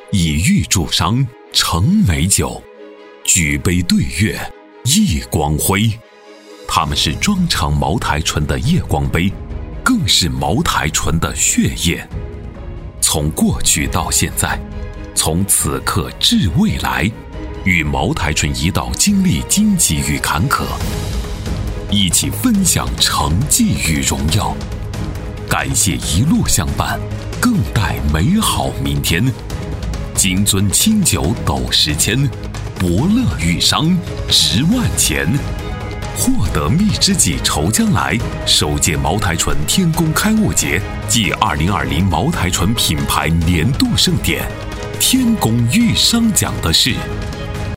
以玉铸觞，成美酒，举杯对月，忆光辉。他们是装盛茅台醇的夜光杯，更是茅台醇的血液。从过去到现在，从此刻至未来，与茅台醇一道经历荆棘与坎坷，一起分享成绩与荣耀。感谢一路相伴，更待美好明天。金樽清酒斗10千，伯乐与觞值万钱。获得蜜知己愁将来首届茅台醇天宫开幕节暨2020茅台醇品牌年度盛典，天宫遇觞奖的是